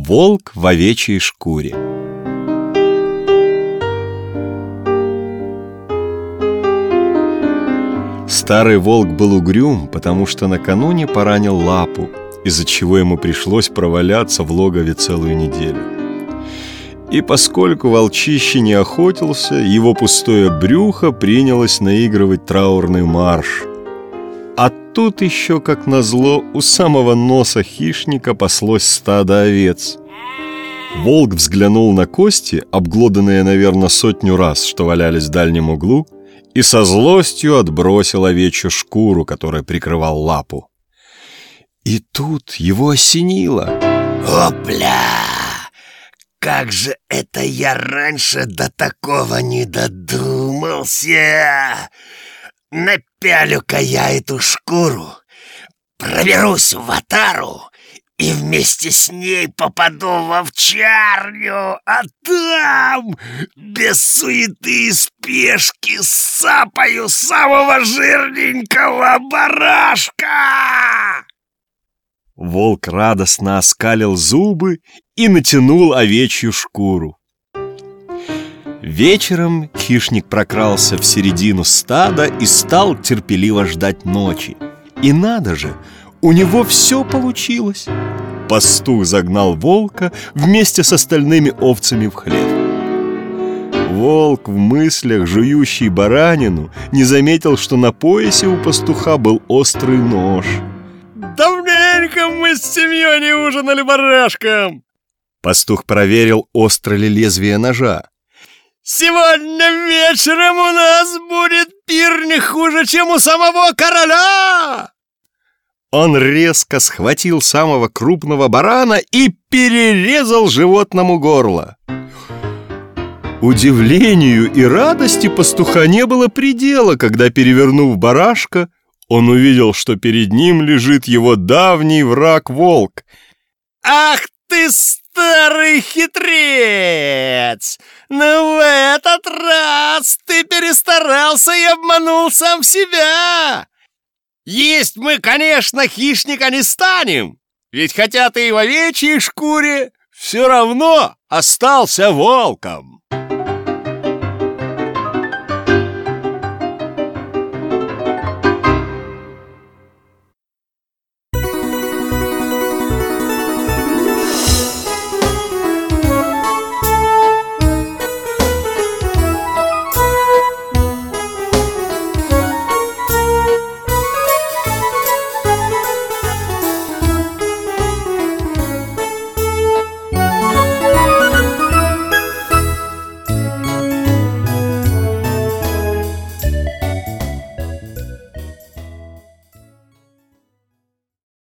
Волк в овечьей шкуре. Старый волк был угрюм, потому что накануне поранил лапу, из-за чего ему пришлось проваляться в логове целую неделю. И поскольку волчище не охотился, его пустое брюхо принялось наигрывать траурный марш. А тут еще, как назло, у самого носа хищника паслось стадо овец. Волк взглянул на кости, обглоданные, наверное, 100 раз, что валялись в дальнем углу, и со злостью отбросил овечью шкуру, которая прикрывал лапу. И тут его осенило. Опля! Как же это я раньше до такого не додумался! Напялю-ка я эту шкуру, проберусь в отару и вместе с ней попаду в овчарню, а там без суеты и спешки сапаю самого жирненького барашка!» Волк радостно оскалил зубы и натянул овечью шкуру. Вечером хищник прокрался в середину стада и стал терпеливо ждать ночи. И надо же, у него все получилось. Пастух загнал волка вместе с остальными овцами в хлев. Волк, в мыслях жующий баранину, не заметил, что на поясе у пастуха был острый нож. «Давненько мы с семьей не ужинали барашком!» Пастух проверил, остро ли лезвие ножа. «Сегодня вечером у нас будет пир не хуже, чем у самого короля!» Он резко схватил самого крупного барана и перерезал животному горло. Удивлению и радости пастуха не было предела, когда, перевернув барашка, он увидел, что перед ним лежит его давний враг волк. «Ах ты, старый хитрец! Но в этот раз ты перестарался и обманул сам себя! Есть мы, конечно, хищника не станем, ведь хотя ты и в овечьей шкуре, все равно остался волком!»